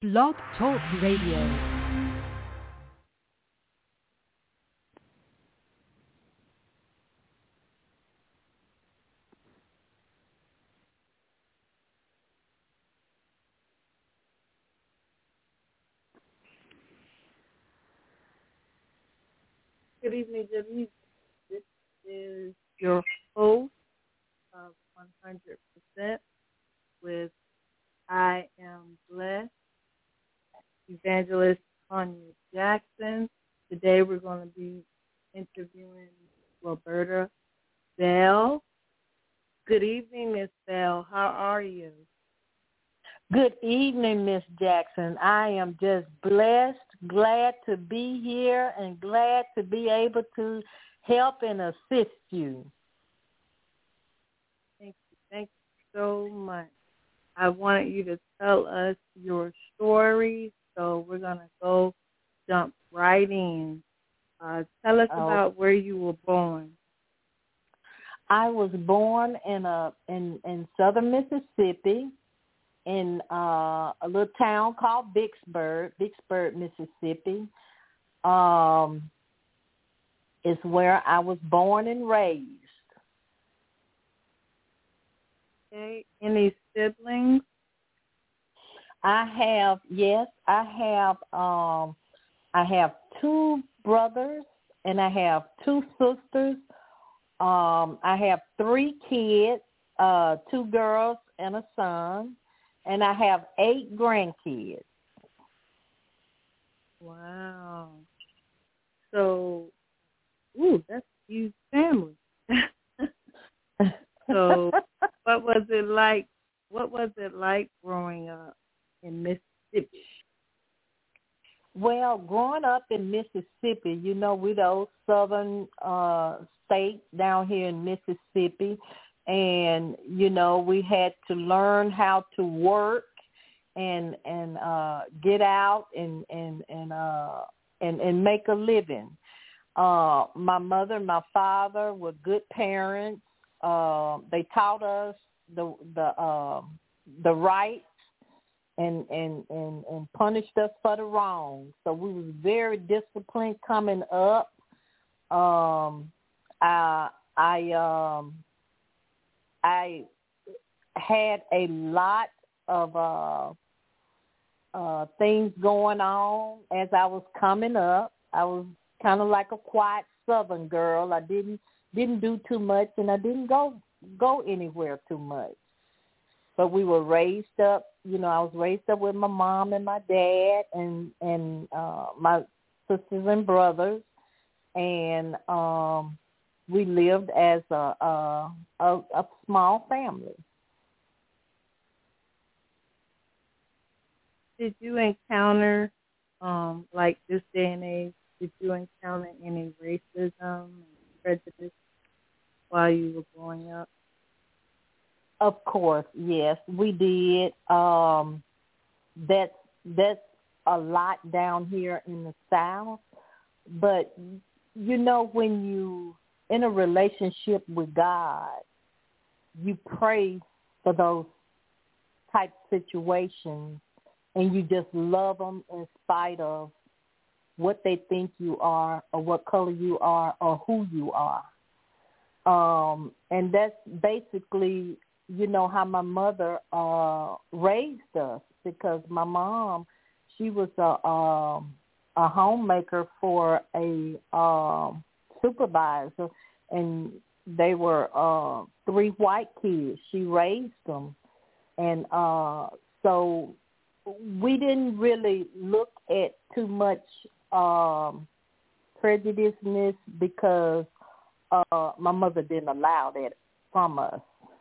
Blog Talk Radio. Good evening, Jimmy. This is your host of 100% with I Am Blessed, Evangelist Tanya Jackson. Today we're going to be interviewing Roberta Bell. Good evening, Miss Bell. How are you? Good evening, Miss Jackson. I am just blessed, glad to be here, and glad to be able to help and assist you. Thank you so much. I wanted you to tell us your story, so we're going to jump right in. Tell us about where you were born. I was born in southern Mississippi, in a little town called Vicksburg, Mississippi. Is where I was born and raised. Okay. Any siblings? I have two brothers and I have two sisters. I have three kids, two girls and a son. And I have 8 grandkids. Wow. So, that's a huge family. So, what was it like? What was it like growing up in Mississippi? Well, growing up in Mississippi, we those southern states down here in Mississippi. And, we had to learn how to work and get out and make a living. My mother and my father were good parents. They taught us the right and punished us for the wrong. So we was very disciplined coming up. I had a lot of things going on as I was coming up. I was kind of like a quiet Southern girl. I didn't do too much, and I didn't go anywhere too much. But we were raised up. I was raised up with my mom and my dad and my sisters and brothers, and we lived as a small family. Did you encounter, like this day and age, did you encounter any racism and prejudice while you were growing up? Of course, yes, we did. That's a lot down here in the South. But, when you in a relationship with God, you pray for those type situations, and you just love them in spite of what they think you are or what color you are or who you are. And that's basically, how my mother raised us, because my mom, she was a homemaker for a supervisor, and they were 3 white kids. She raised them, and so we didn't really look at too much prejudiceness, because my mother didn't allow that from us.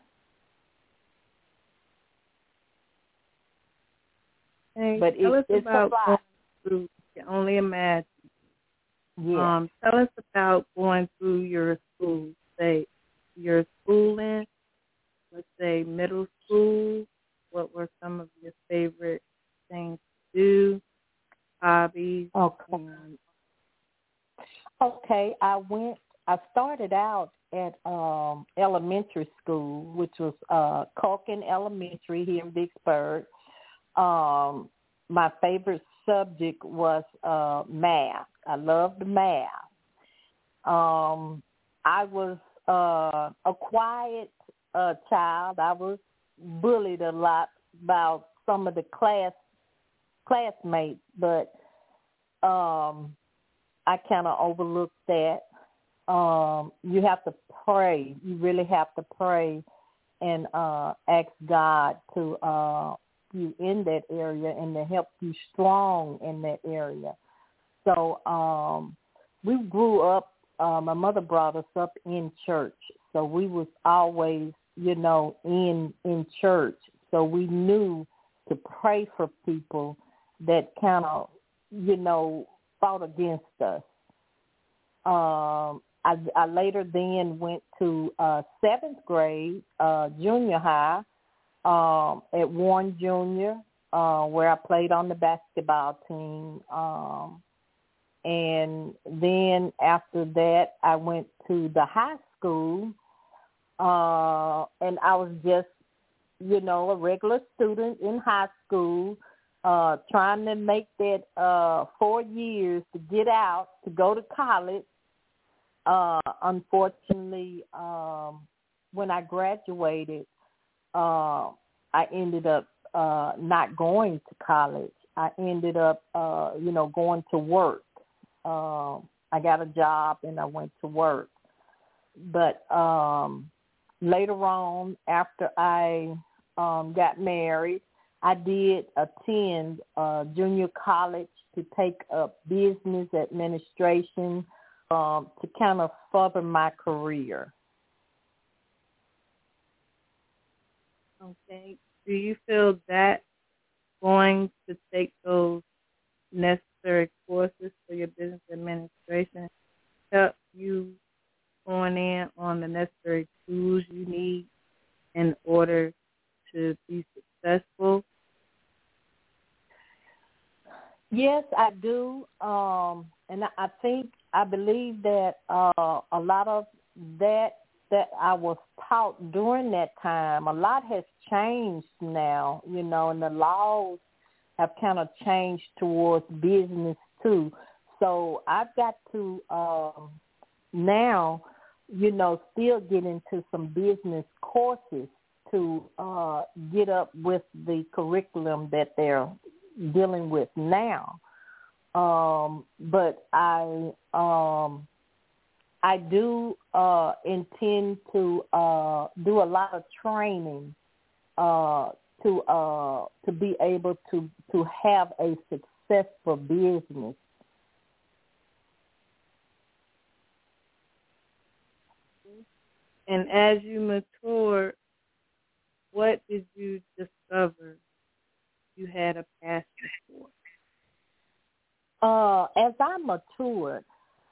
Hey, but tell us it's about a lot. going through, you can only imagine. Yeah. Tell us about going through your school, say your schooling, let's say middle school. What were some of your favorite things to do, hobbies? Okay, I started out at elementary school, which was Culkin Elementary here in Vicksburg. my favorite subject was math. I loved math. I was a quiet child. I was bullied a lot about some of the classmates, but I kind of overlooked that. You have to pray. You really have to pray and ask God to you in that area and to help you strong in that area. So we grew up, my mother brought us up in church. So we was always, in church. So we knew to pray for people that kind of, fought against us. I later then went to 7th grade, junior high, at Warren Junior, where I played on the basketball team. And then after that, I went to the high school, and I was just, a regular student in high school, trying to make that 4 years to get out, to go to college. Unfortunately, when I graduated, I ended up not going to college. I ended up, going to work. I got a job and I went to work. But later on, after I got married, I did attend junior college to take up business administration to kind of further my career. Okay. Do you feel that going to take those necessary courses for your business administration help you going in on the necessary tools you need in order to be successful? Yes, I do. And I believe that a lot of that I was taught during that time, a lot has changed now, and the laws have kind of changed towards business too. So I've got to now, still get into some business courses to get up with the curriculum that they're dealing with now. But I do intend to do a lot of training to be able to have a successful business. And as you matured, what did you discover you had a passion for? As I matured,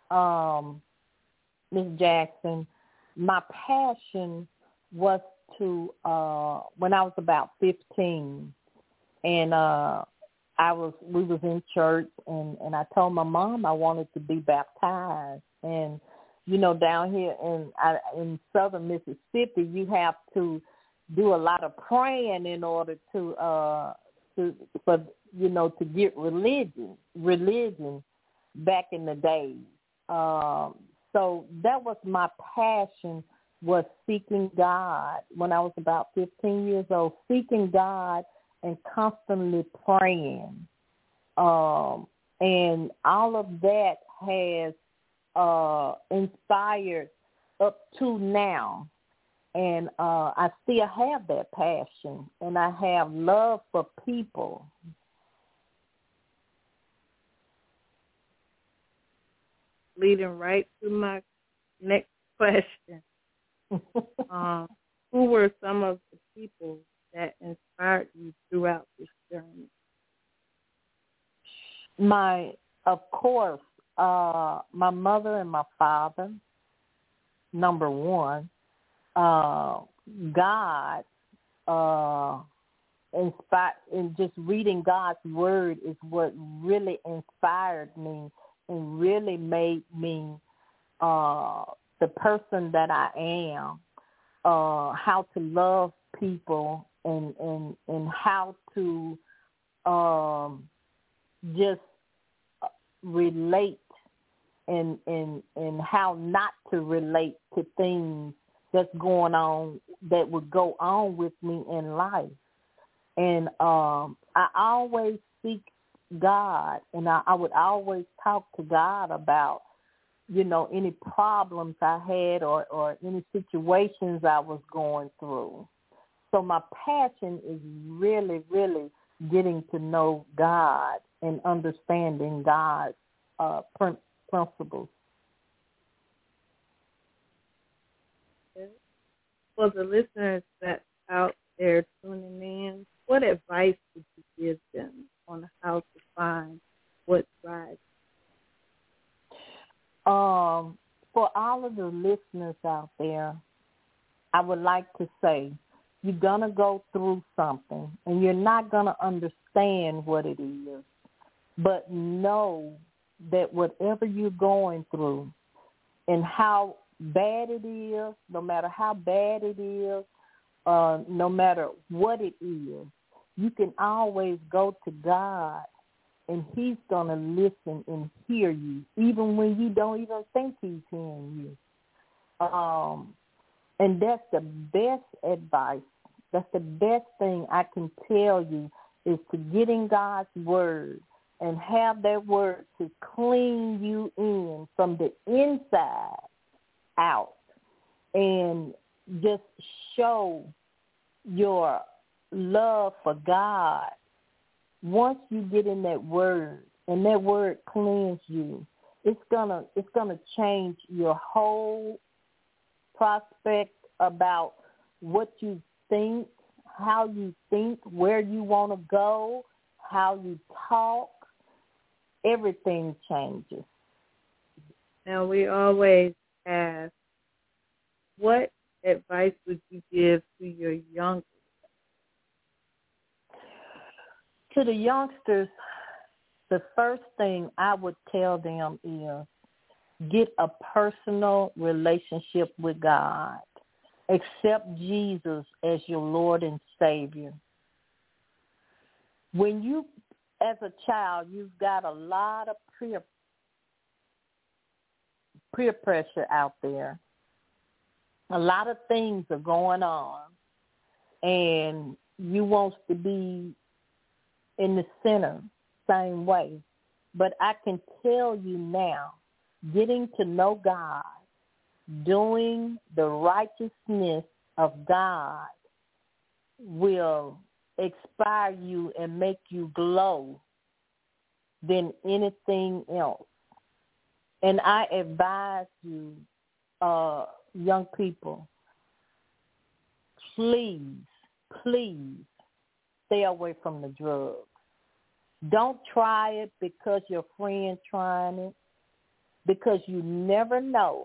Ms. Jackson, my passion was to when I was about 15, and we was in church, and I told my mom I wanted to be baptized. And down here in southern Mississippi, you have to do a lot of praying in order to get religion back in the days. So that was my passion, was seeking God when I was about 15 years old, seeking God and constantly praying. And all of that has inspired up to now. And I still have that passion, and I have love for people. Leading right to my next question. Who were some of the people that inspired you throughout this journey? Of course, my mother and my father, number one. God inspired, and just reading God's word is what really inspired me and really made me the person that I am. How to love people and how to just relate and how not to relate to things that's going on that would go on with me in life. And I always seek God, and I would always talk to God about, any problems I had or any situations I was going through. So my passion is really, really getting to know God and understanding God's principles. For the listeners that's out there tuning in, what advice would you give them on how to find what drives? For all of the listeners out there, I would like to say, you're going to go through something, and you're not going to understand what it is. But know that whatever you're going through and how bad it is, no matter how bad it is, no matter what it is, you can always go to God, and he's going to listen and hear you, even when you don't even think he's hearing you. And that's the best advice. That's the best thing I can tell you, is to get in God's word and have that word to clean you in from the inside out, and just show your love for God. Once you get in that word and that word cleans you, it's gonna change your whole prospect about what you think, how you think, where you want to go, how you talk. Everything changes. Now, we always ask, what advice would you give to your youngsters? To the youngsters, the first thing I would tell them is get a personal relationship with God. Accept Jesus as your Lord and Savior. When you, as a child, you've got a lot of peer pressure out there. A lot of things are going on, and you want to be in the center same way. But I can tell you now, getting to know God, doing the righteousness of God will inspire you and make you glow than anything else. And I advise you, young people, please stay away from the drugs. Don't try it because your friend's trying it, because you never know.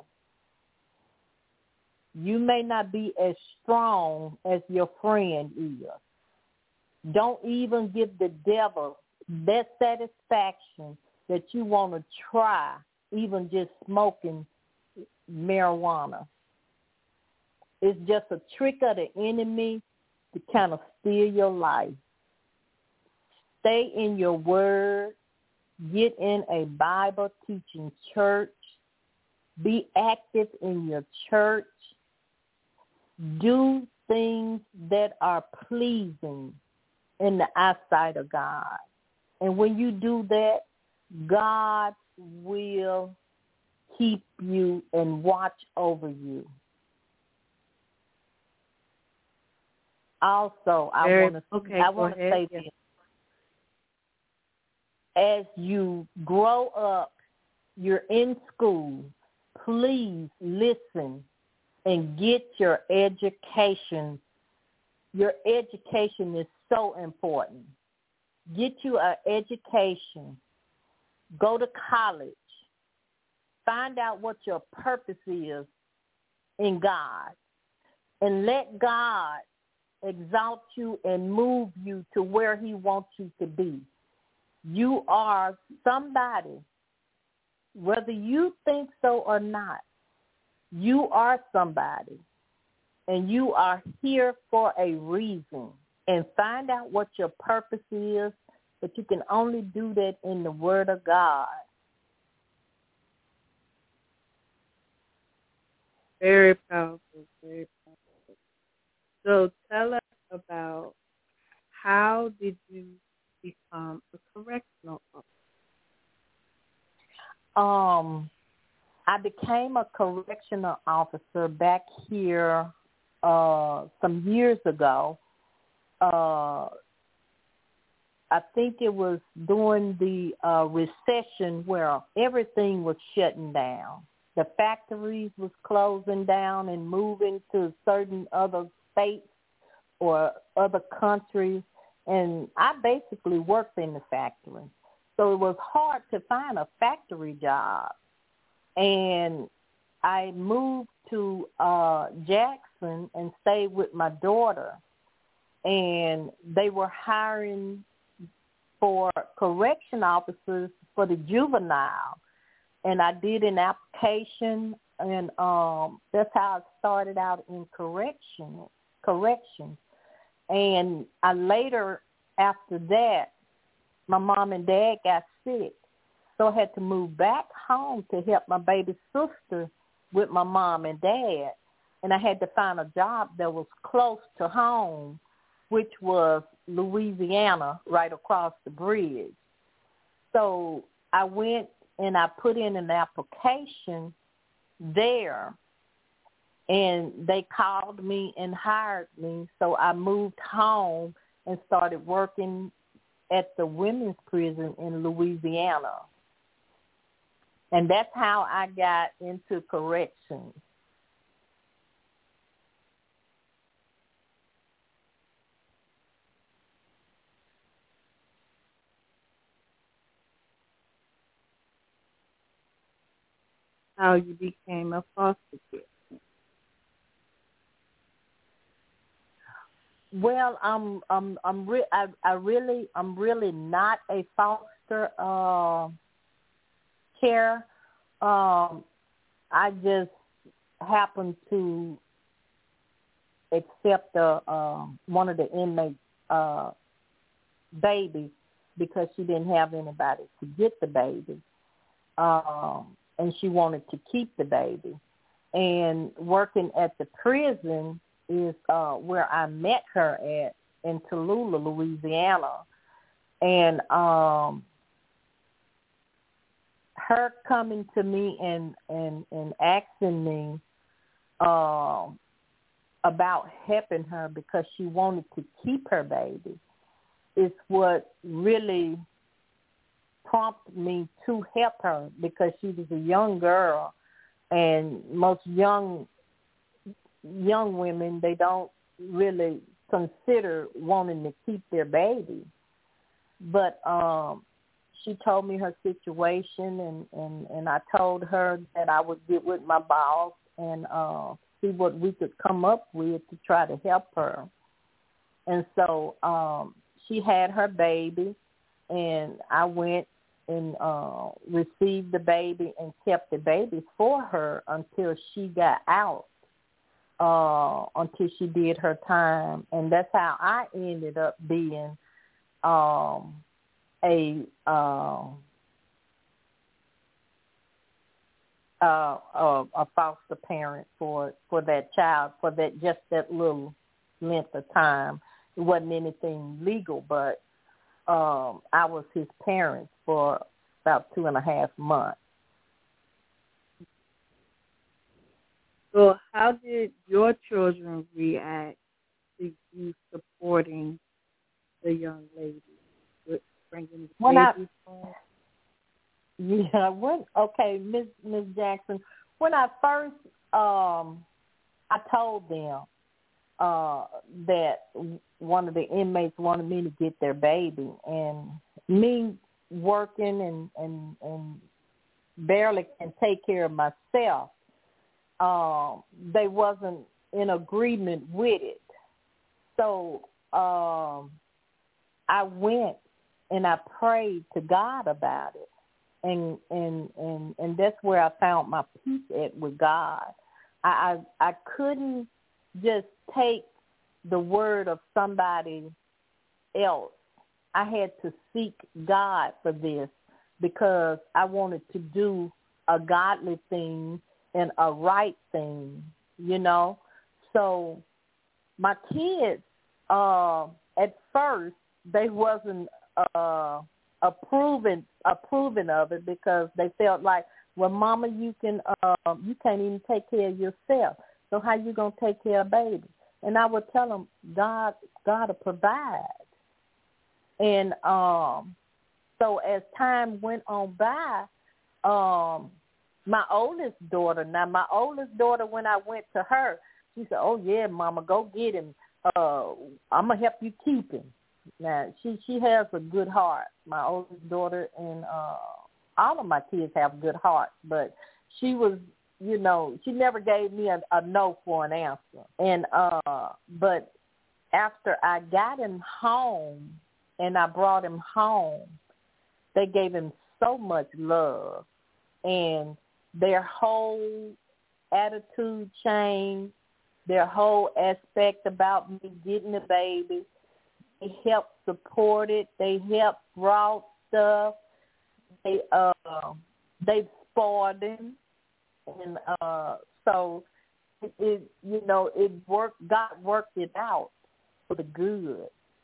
You may not be as strong as your friend is. Don't even give the devil that satisfaction that you want to try even just smoking marijuana. It's just a trick of the enemy to kind of steal your life. Stay in your word. Get in a Bible teaching church. Be active in your church. Do things that are pleasing in the eyesight of God. And when you do that, God will keep you and watch over you. Also, I want to say this. As you grow up, you're in school, please listen and get your education. Your education is so important. Get you an education. Go to college. Find out what your purpose is in God. And let God exalt you and move you to where he wants you to be. You are somebody, whether you think so or not. You are somebody, and you are here for a reason. And find out what your purpose is but you can only do that in the Word of God. Very powerful, very powerful. So tell us about how did you become a correctional officer? I became a correctional officer back here some years ago. I think it was during the recession where everything was shutting down. The factories was closing down and moving to certain other states or other countries. And I basically worked in the factory. So it was hard to find a factory job. And I moved to Jackson and stayed with my daughter. And they were hiring for correction officers for the juvenile. And I did an application, and that's how I started out in corrections. And I later, after that, my mom and dad got sick. So I had to move back home to help my baby sister with my mom and dad. And I had to find a job that was close to home, which was Louisiana, right across the bridge. So I went and I put in an application there, and they called me and hired me. So I moved home and started working at the women's prison in Louisiana. And that's how I got into corrections. How you became a foster kid? Well, I'm really not a foster care. I just happened to accept one of the inmates' baby because she didn't have anybody to get the baby, and she wanted to keep the baby. And working at the prison is where I met her at in Tallulah, Louisiana. And her coming to me and asking me about helping her because she wanted to keep her baby is what really prompted me to help her, because she was a young girl, and most young women, they don't really consider wanting to keep their baby. But she told me her situation, and I told her that I would get with my boss and see what we could come up with to try to help her. And so she had her baby, and I went and received the baby and kept the baby for her until she got out, until she did her time. And that's how I ended up being a foster parent for that child for that little length of time. It wasn't anything legal, but I was his parent for about 2.5 months. So how did your children react to you supporting the young lady with bringing the babies home? Yeah, okay, Miss Jackson. When I first, I told them that one of the inmates wanted me to get their baby, and me working and barely can take care of myself, they wasn't in agreement with it. So I went and I prayed to God about it. And that's where I found my peace at with God. I couldn't just take the word of somebody else. I had to seek God for this because I wanted to do a godly thing and a right thing, you know. So my kids, at first, they wasn't approving of it because they felt like, well, Mama, you can't even take care of yourself. So how you gonna take care of baby? And I would tell them, God will provide. And so as time went on by, my oldest daughter, when I went to her, she said, "Oh yeah, Mama, go get him. I'm gonna help you keep him." Now she has a good heart. My oldest daughter, and all of my kids have good hearts, but she was, you know, she never gave me a no for an answer. And but after I got him home and I brought him home, they gave him so much love, and their whole attitude changed, their whole aspect about me getting the baby. They helped support it. They helped brought stuff. They spoiled him, and so it you know, it worked. God worked it out for the good.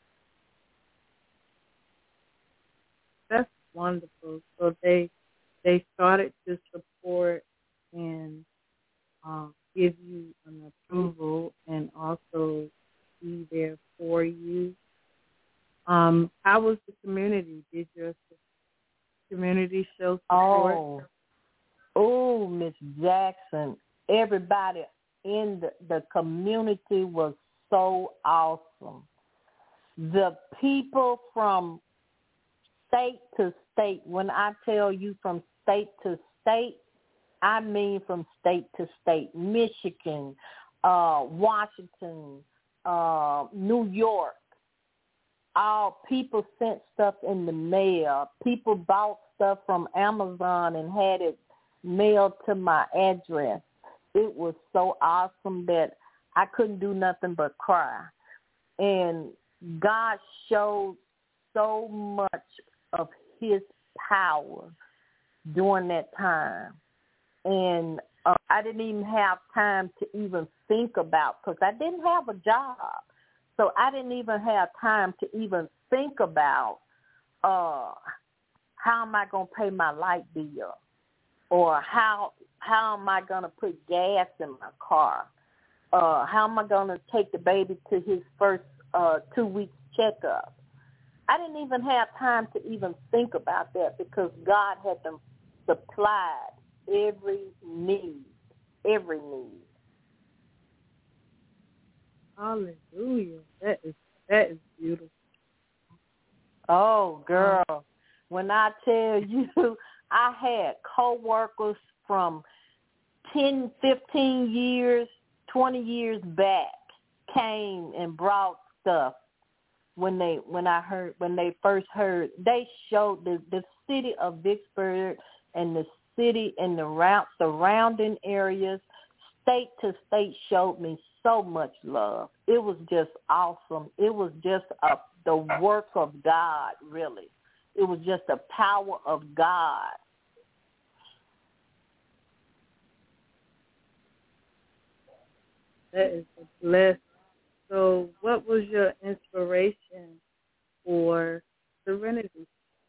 That's wonderful. So they started to support and give you an approval and also be there for you. How was the community? Did your community show support? Oh, Miss Jackson, everybody in the community was so awesome. The people from state to state, when I tell you from state to state, I mean from state to state. Michigan, Washington, New York. All people sent stuff in the mail. People bought stuff from Amazon and had it mailed to my address. It was so awesome that I couldn't do nothing but cry. And God showed so much of his power during that time. And I didn't even have time to even think about, because I didn't have a job. So I didn't even have time to even think about how am I going to pay my light bill, or how am I going to put gas in my car, how am I going to take the baby to his first 2 weeks checkup. I didn't even have time to even think about that because God had them supplied every need. Hallelujah. That is beautiful. Oh, girl, when I tell you, I had coworkers from 10, 15 years, 20 years back came and brought stuff when they first heard. They showed the city of Vicksburg and the city and the surrounding areas, state to state, showed me so much love. It was just awesome. It was just the work of God, really. It was just the power of God. That is a blessing. So what was your inspiration for Serenity?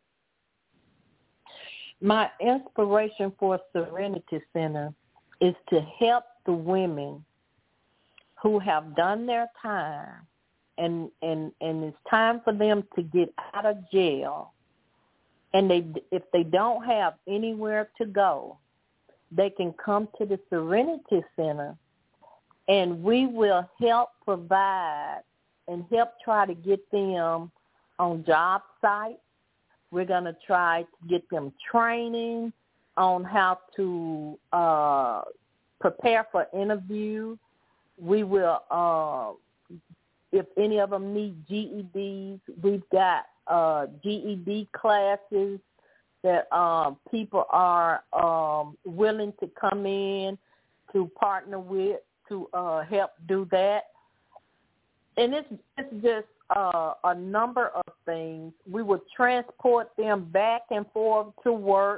My inspiration for Serenity Center is to help the women who have done their time, and it's time for them to get out of jail. And if they don't have anywhere to go, they can come to the Serenity Center, and we will help provide and help try to get them on job sites. We're going to try to get them training on how to prepare for interviews. We will, if any of them need GEDs, we've got GED classes that people are willing to come in to partner with to help do that. And it's just a number of things. We would transport them back and forth to work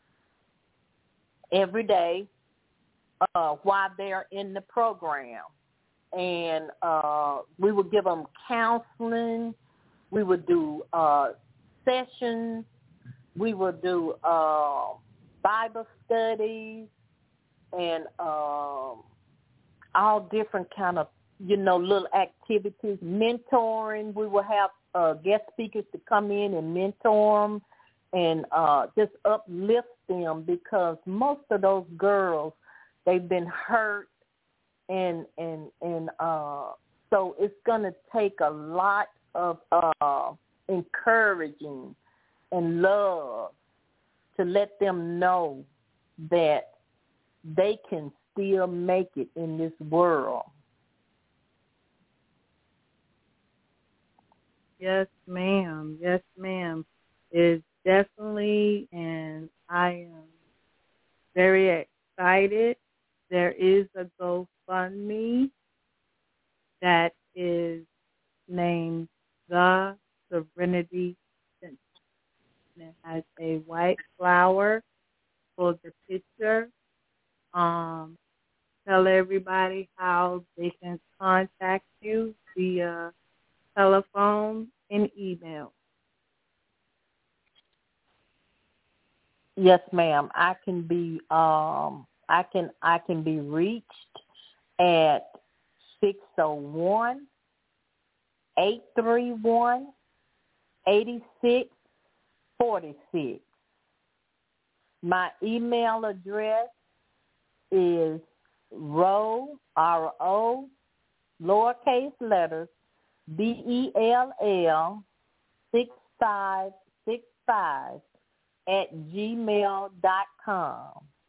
every day while they're in the program. And we would give them counseling. We would do sessions. We would do Bible studies and all different kind of, little activities, mentoring. We will have guest speakers to come in and mentor them and just uplift them, because most of those girls, they've been hurt, and so it's going to take a lot of encouraging and love to let them know that they can still make it in this world. Yes, ma'am. Yes, ma'am. It's definitely, and I am very excited. There is a GoFundMe that is named The Serenity Center. And it has a white flower for the picture. Tell everybody how they can contact you via telephone and email. Yes, ma'am. I can be reached at 601-831-8646. My email address is RO, lowercase letters, BELL 6565 @gmail.com.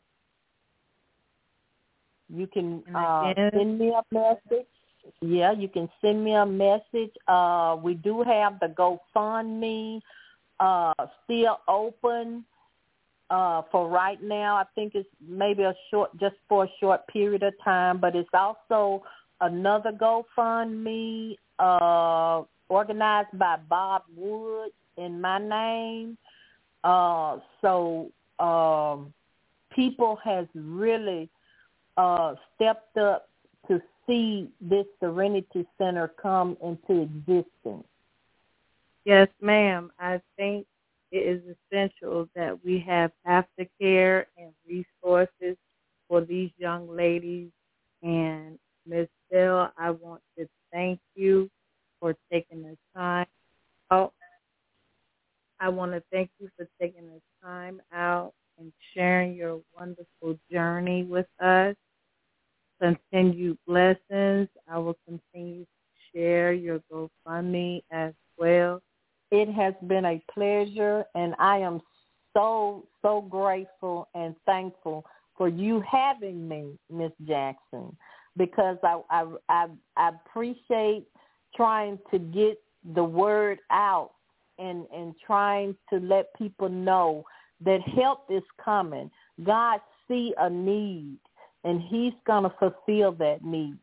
You can send me a message. Yeah, you can send me a message. We do have the GoFundMe still open for right now. I think it's maybe just for a short period of time, but it's also another GoFundMe organized by Bob Wood in my name. So people has really stepped up to see this Serenity Center come into existence. Yes, ma'am. I think it is essential that we have aftercare and resources for these young ladies. And Ms. Bell, I want to thank you for taking the time out. I want to thank you for taking the time out and sharing your wonderful journey with us. Continued blessings. I will continue to share your GoFundMe as well. It has been a pleasure, and I am so grateful and thankful for you having me, Miss Jackson, because I appreciate trying to get the word out and trying to let people know that help is coming. God see a need, and he's going to fulfill that need.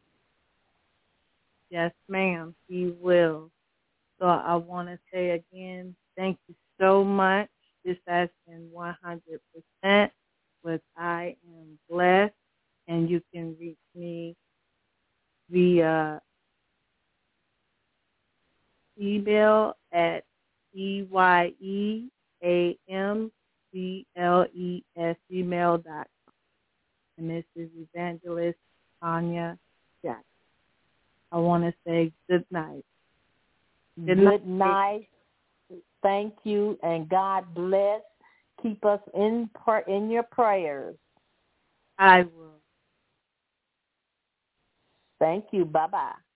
Yes, ma'am, he will. So I want to say again, thank you so much. This has been 100% with I Am Blessed, and you can reach me via email at EYEAMCLES@gmail.com. And this is Evangelist Tanya Jackson. I want to say good night. Good night. Thank you, and God bless. Keep us in your prayers. I will. Thank you. Bye-bye.